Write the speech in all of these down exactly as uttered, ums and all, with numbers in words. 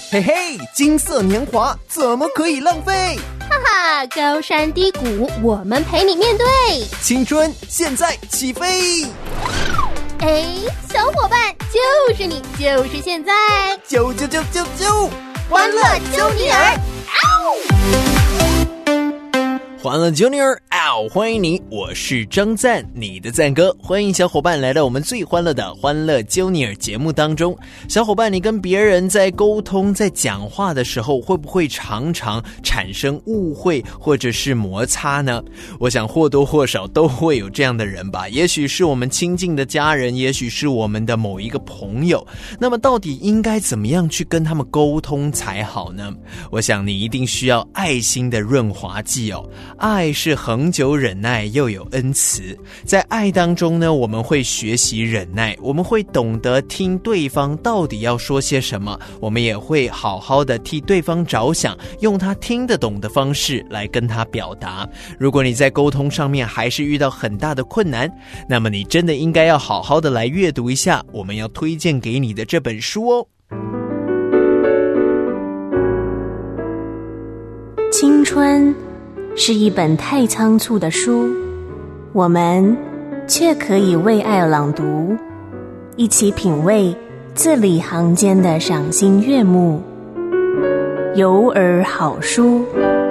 嘿嘿，金色年华怎么可以浪费？ 哈哈，高山低谷我们陪你面对， 青春现在起飞。 哎，小伙伴，就是你，就是现在， 啾啾啾啾啾， 欢乐啾尼尔， 欢乐啾尼尔，嗷！欢迎你，我是张赞，你的赞哥。欢迎小伙伴来到我们最欢乐的欢乐啾尼尔节目当中。小伙伴，你跟别人在沟通、在讲话的时候，会不会常常产生误会或者是摩擦呢？我想或多或少都会有这样的人吧。也许是我们亲近的家人，也许是我们的某一个朋友。那么，到底应该怎么样去跟他们沟通才好呢？我想你一定需要爱心的润滑剂哦。爱是恒久忍耐，又有恩慈。在爱当中呢，我们会学习忍耐，我们会懂得听对方到底要说些什么，我们也会好好的替对方着想，用他听得懂的方式来跟他表达。如果你在沟通上面还是遇到很大的困难，那么你真的应该要好好的来阅读一下我们要推荐给你的这本书哦。 青春是一本太仓促的书，我们却可以为爱朗读，一起品味字里行间的赏心悦目。有耳好书。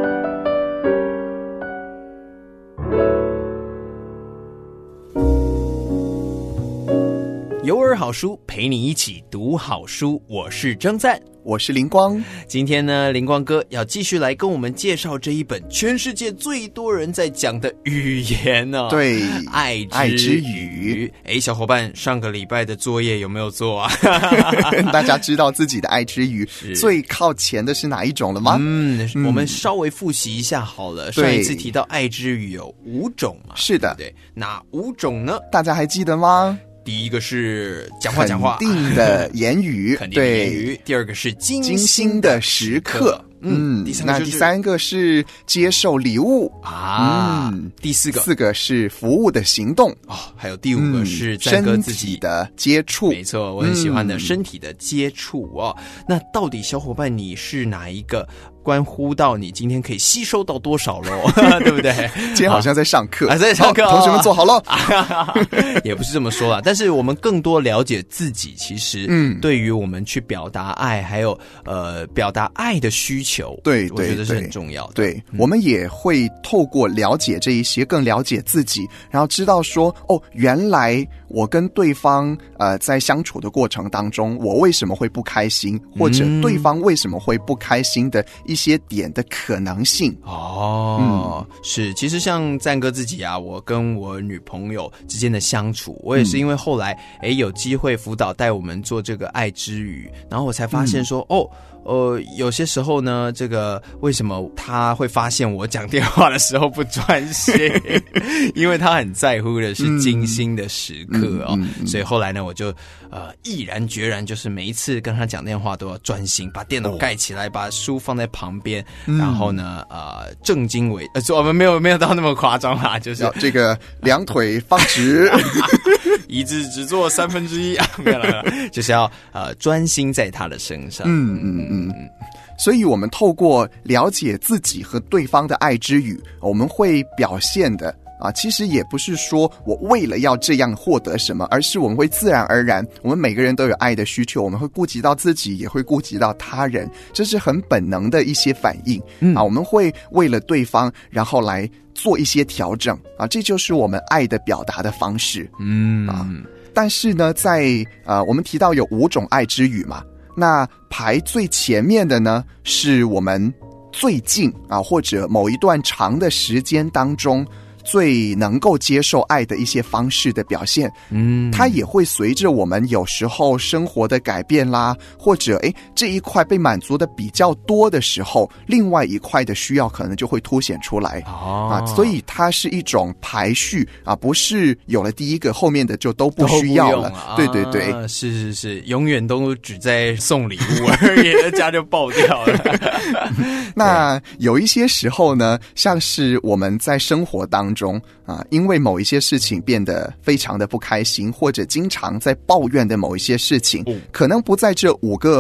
有耳好书，陪你一起读好书。我是张赞， 我是灵光。 今天呢，灵光哥要继续来跟我们介绍这一本全世界最多人在讲的语言呢、哦。 对， 爱之爱之语。 哎，小伙伴，上个礼拜的作业有没有做啊？ 大家知道自己的爱之语最靠前的是哪一种了吗？ 嗯，嗯我们稍微复习一下好了。上一次提到爱之语有五种嘛？ 是的， 对，哪五种呢？ 大家还记得吗？ 第一个是讲话讲话， 肯定的言语， 肯定的言语。第二个是精心的时刻， 嗯，第三个、就是、那第三个是接受礼物啊，嗯，第四个四个是服务的行动哦，还有第五个是赞哥自己、 嗯、身体的接触。 没错，我很喜欢的身体的接触哦。嗯、那到底小伙伴你是哪一个？关乎到你今天可以吸收到多少咯对不对？ 今天好像在上课啊，在上课、哦， 同学们坐好了也不是这么说啦，但是我们更多了解自己，其实嗯，对于我们去表达爱还有呃表达爱的需求， 对， 我觉得是很重要的。 对，对、嗯、我们也会透过了解这一些更了解自己，然后知道说哦，原来我跟对方呃在相处的过程当中，我为什么会不开心，或者对方为什么会不开心的一些点的可能性。 哦、嗯、是，其实像赞哥自己啊，我跟我女朋友之间的相处，我也是因为后来诶有机会辅导带我们做这个爱之语，然后我才发现说、嗯、哦呃，有些时候呢，这个为什么他会发现我讲电话的时候不专心？因为他很在乎的是精心的时刻哦，嗯嗯嗯、所以后来呢，我就呃毅然决然，就是每一次跟他讲电话都要专心，把电脑盖起来，哦、把书放在旁边，嗯、然后呢，呃，正襟危呃，我们没有没有到那么夸张啦，就是这个两腿放直， 椅子只坐三分之一啊，没有了，就是要呃专心在他的身上。 嗯嗯嗯。嗯，所以我们透过了解自己和对方的爱之语，我们会表现的啊，其实也不是说我为了要这样获得什么，而是我们会自然而然，我们每个人都有爱的需求，我们会顾及到自己，也会顾及到他人，这是很本能的一些反应、嗯、啊，我们会为了对方，然后来做一些调整啊，这就是我们爱的表达的方式。嗯啊，但是呢，在呃，我们提到有五种爱之语嘛。那排最前面的呢，是我们最近啊，或者某一段长的时间当中最能够接受爱的一些方式的表现。嗯，它也会随着我们有时候生活的改变啦，或者诶这一块被满足的比较多的时候，另外一块的需要可能就会凸显出来。哦、啊，所以它是一种排序啊，不是有了第一个后面的就都不需要了。 啊、 对对对， 是是是，永远都只在送礼物而已，那家就爆掉了。 那有一些时候呢，像是我们在生活当中啊，因为某一些事情变得非常的不开心，或者经常在抱怨的某一些事情，嗯、可能不在这五个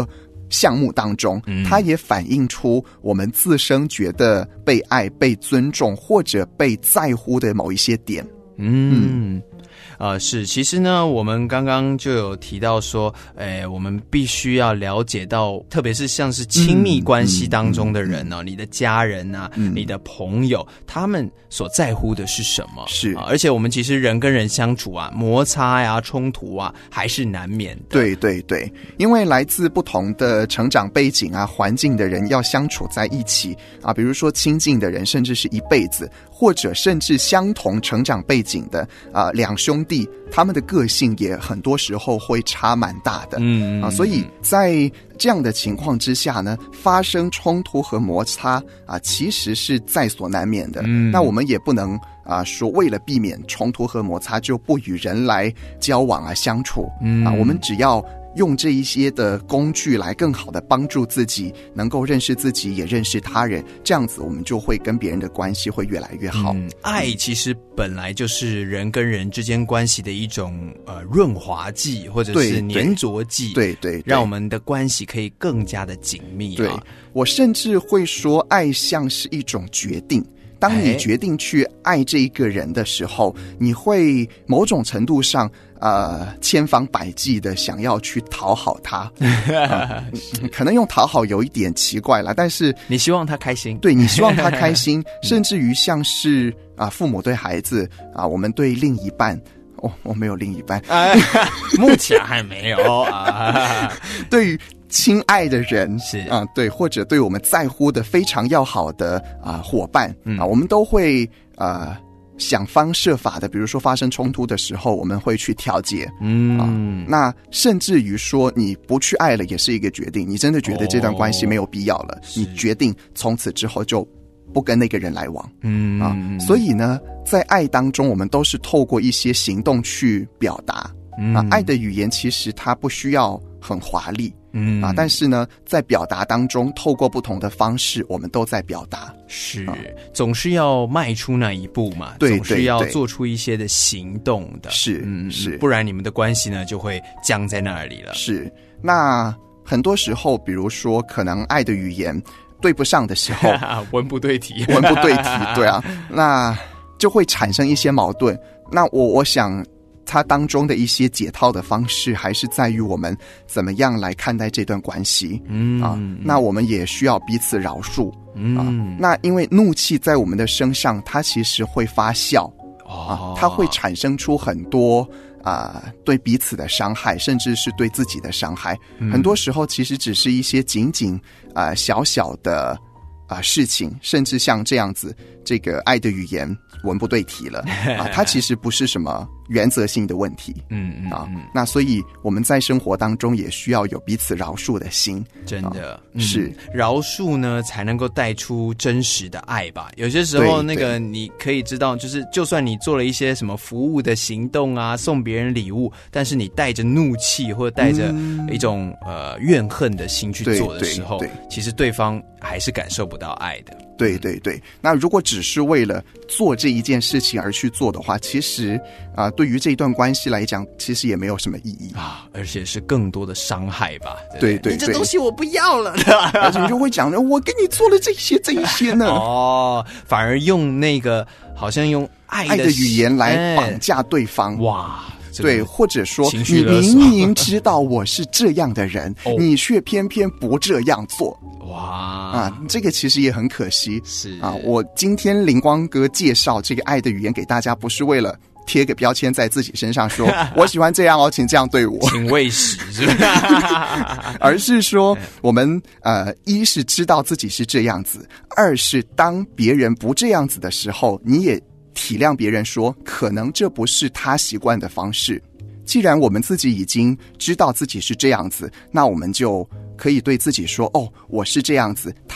项目当中，它也反映出我们自身觉得被爱、被尊重或者被在乎的某一些点。 嗯。嗯呃，是，其实呢，我们刚刚就有提到说，诶，我们必须要了解到，特别是像是亲密关系当中的人呢、哦嗯嗯嗯，你的家人啊、嗯，你的朋友，他们所在乎的是什么？ 是、 啊，而且我们其实人跟人相处啊，摩擦呀、冲突啊，还是难免的。 对对对，因为来自不同的成长背景啊、环境的人要相处在一起啊，比如说亲近的人，甚至是一辈子，或者甚至相同成长背景的啊两兄弟。他们的个性也很多时候会差蛮大的，嗯啊，所以在这样的情况之下呢，发生冲突和摩擦啊，其实是在所难免的。嗯，那我们也不能啊说为了避免冲突和摩擦就不与人来交往啊相处，嗯啊，我们只要用这一些的工具来更好的帮助自己，能够认识自己，也认识他人，这样子我们就会跟别人的关系会越来越好。 嗯，爱其实本来就是人跟人之间关系的一种呃润滑剂，或者是粘着剂， 对 对, 对, 对， 让我们的关系可以更加的紧密、啊。 对，我甚至会说，爱像是一种决定。当你决定去爱这一个人的时候，你会某种程度上呃千方百计的想要去讨好他、呃、可能用讨好有一点奇怪啦，但是你希望他开心， 对，你希望他开心甚至于像是啊、呃、父母对孩子啊、呃、我们对另一半哦，我没有另一半、 哎、目前还没有啊。 对于亲爱的人是啊、呃，对，或者对我们在乎的非常要好的啊、呃、伙伴啊、嗯呃，我们都会呃想方设法的，比如说发生冲突的时候，我们会去调解，嗯、呃，那甚至于说你不去爱了，也是一个决定，你真的觉得这段关系没有必要了，哦、你决定从此之后就不跟那个人来往，嗯啊、呃，所以呢，在爱当中，我们都是透过一些行动去表达。啊，爱的语言其实它不需要很华丽，嗯啊，但是呢，在表达当中，透过不同的方式，我们都在表达， 是、啊、总是要迈出那一步嘛， 对， 总是要做出一些的行动的， 是，嗯是， 不然你们的关系呢就会僵在那里了。 是，那很多时候，比如说可能爱的语言对不上的时候， 文不对题， 文不对题，对啊，那就会产生一些矛盾。那我我想。它当中的一些解套的方式，还是在于我们怎么样来看待这段关系，嗯啊，那我们也需要彼此饶恕，嗯啊，那因为怒气在我们的身上，它其实会发酵，哦、啊，它会产生出很多啊、呃、对彼此的伤害，甚至是对自己的伤害。嗯、很多时候，其实只是一些仅仅啊、呃、小小的啊、呃、事情，甚至像这样子，这个爱的语言文不对题了啊，它其实不是什么原则性的问题，嗯嗯啊，那所以我们在生活当中也需要有彼此饶恕的心， 真的、啊嗯、是饶恕呢，才能够带出真实的爱吧。有些时候，那个你可以知道，就是就算你做了一些什么服务的行动啊，送别人礼物，但是你带着怒气或者带着一种、嗯、呃怨恨的心去做的时候，其实对方还是感受不到爱的。 对对对，那如果只是为了做这一件事情而去做的话，其实啊、呃，对于这一段关系来讲，其实也没有什么意义啊，而且是更多的伤害吧。 对 对, 对, 对， 你这东西我不要了， 而且你就会讲，我跟你做了这些这一些呢， 哦，反而用那个好像用爱 的, 爱的语言来绑架对方， 哎、哇。 对，或者说你明明知道我是这样的人，哦、你却偏偏不这样做，哇啊，这个其实也很可惜。 是啊，我今天灵光哥介绍这个爱的语言给大家，不是为了贴个标签在自己身上说我喜欢这样哦，请这样对我， 请喂食，是不是？ 而是说我们呃，一是知道自己是这样子，二是当别人不这样子的时候，你也体谅别人说可能这不是他习惯的方式。既然我们自己已经知道自己是这样子，那我们就可以对自己说，哦，我是这样子，他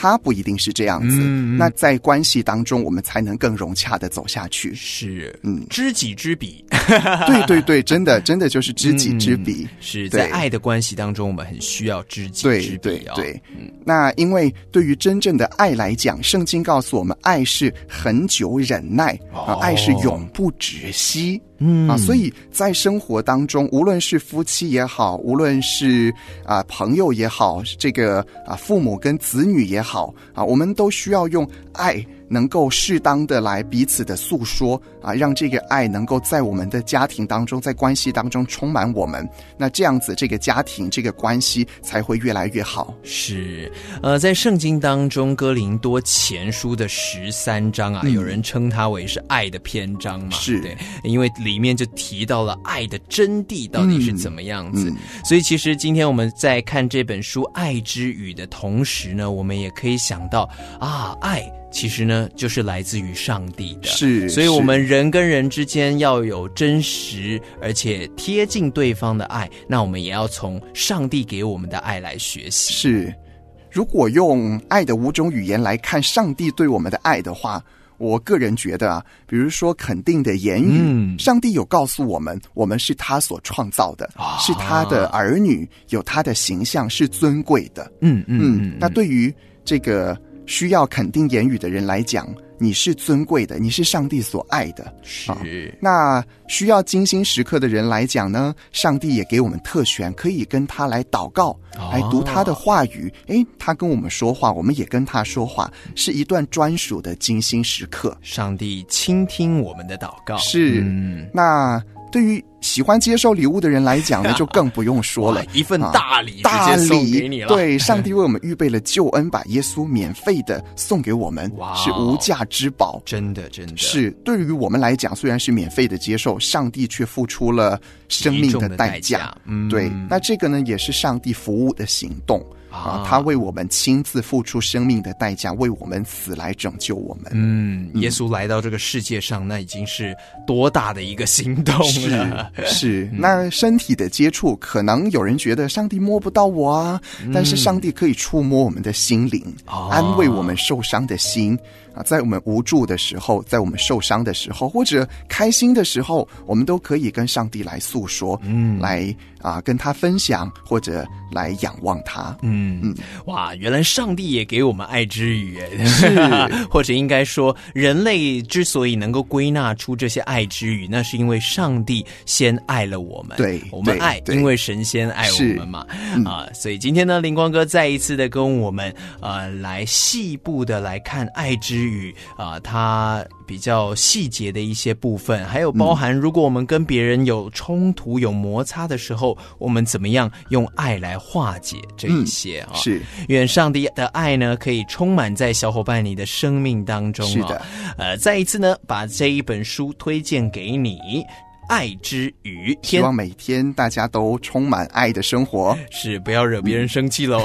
他不一定是这样子，嗯、那在关系当中我们才能更融洽的走下去。 是，嗯，知己知彼。 对对对，真的真的就是知己知彼。 嗯、是在爱的关系当中，我们很需要知己知彼、哦、 对对对、嗯。那因为对于真正的爱来讲，圣经告诉我们，爱是恒久忍耐、哦、啊，爱是永不止息。嗯啊，所以在生活当中，无论是夫妻也好，无论是啊朋友也好，这个啊父母跟子女也好啊，我们都需要用爱能够适当的来彼此的诉说啊，让这个爱能够在我们的家庭当中，在关系当中充满我们。那这样子，这个家庭这个关系才会越来越好。 是，呃，在圣经当中，哥林多前书的十三章啊、嗯，有人称它为是爱的篇章嘛？ 是， 对，因为里面就提到了爱的真谛到底是怎么样子。嗯嗯、所以其实今天我们在看这本书《爱之语》的同时呢，我们也可以想到啊，爱其实呢就是来自于上帝的。 是， 所以我们人跟人之间要有真实而且贴近对方的爱，那我们也要从上帝给我们的爱来学习。 是，如果用爱的五种语言来看上帝对我们的爱的话，我个人觉得啊，比如说肯定的言语、嗯、上帝有告诉我们，我们是他所创造的、啊、是他的儿女，有他的形象，是尊贵的。嗯嗯嗯。那对于这个需要肯定言语的人来讲，你是尊贵的，你是上帝所爱的。 是、啊、 那需要精心时刻的人来讲呢，上帝也给我们特权，可以跟他来祷告、哦、来读他的话语。诶，他跟我们说话，我们也跟他说话，是一段专属的精心时刻。 上帝倾听我们的祷告。 是、嗯、那对于喜欢接受礼物的人来讲呢，就更不用说了， 一份大礼直接送给你了。 对，上帝为我们预备了救恩，把耶稣免费的送给我们，是无价之宝。 真的真的是，对于我们来讲，虽然是免费的接受，上帝却付出了生命的代价。嗯、对，那这个呢，也是上帝服务的行动。啊，他为我们亲自付出生命的代价，为我们死来拯救我们。 嗯，耶稣来到这个世界上，那已经是多大的一个行动了。 是是、嗯，那身体的接触，可能有人觉得上帝摸不到我啊，嗯、但是上帝可以触摸我们的心灵，哦、安慰我们受伤的心。啊，在我们无助的时候，在我们受伤的时候，或者开心的时候，我们都可以跟上帝来诉说，嗯，来啊跟他分享，或者来仰望他。嗯嗯，哇，原来上帝也给我们爱之语耶，是或者应该说，人类之所以能够归纳出这些爱之语，那是因为上帝先爱了我们。 对， 我们爱，因为神先爱我们嘛。嗯、啊，所以今天呢，灵光哥再一次的跟我们呃来细部的来看爱之语。语啊，它比较细节的一些部分，还有包含如果我们跟别人有衝突、有摩擦的时候，我们怎么样用爱来化解这一些啊？ 嗯、是， 愿上帝的爱呢，可以充满在小伙伴你的生命当中。 是的， 呃，再一次呢，把这一本书推荐给你。爱之语， 希望每天大家都充满爱的生活， 是不要惹别人生气喽。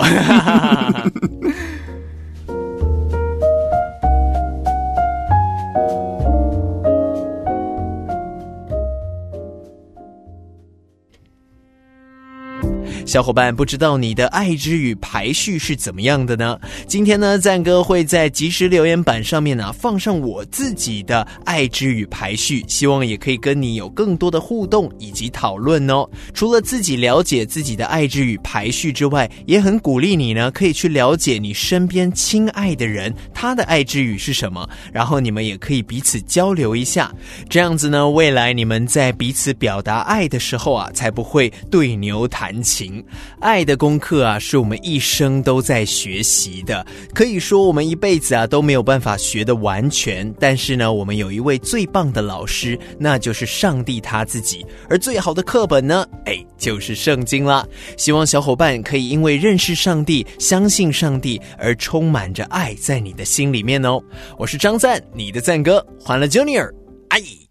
小伙伴，不知道你的爱之语排序是怎么样的呢？今天呢，赞哥会在即时留言板上面啊放上我自己的爱之语排序，希望也可以跟你有更多的互动以及讨论哦。除了自己了解自己的爱之语排序之外，也很鼓励你呢，可以去了解你身边亲爱的人他的爱之语是什么，然后你们也可以彼此交流一下，这样子呢，未来你们在彼此表达爱的时候啊，才不会对牛弹琴。爱的功课啊，是我们一生都在学习的，可以说我们一辈子啊都没有办法学得完全，但是呢，我们有一位最棒的老师，那就是上帝他自己，而最好的课本呢，哎，就是圣经啦。希望小伙伴可以因为认识上帝、相信上帝而充满着爱在你的心里面哦。我是张赞，你的赞哥，欢乐 Junior， 哎。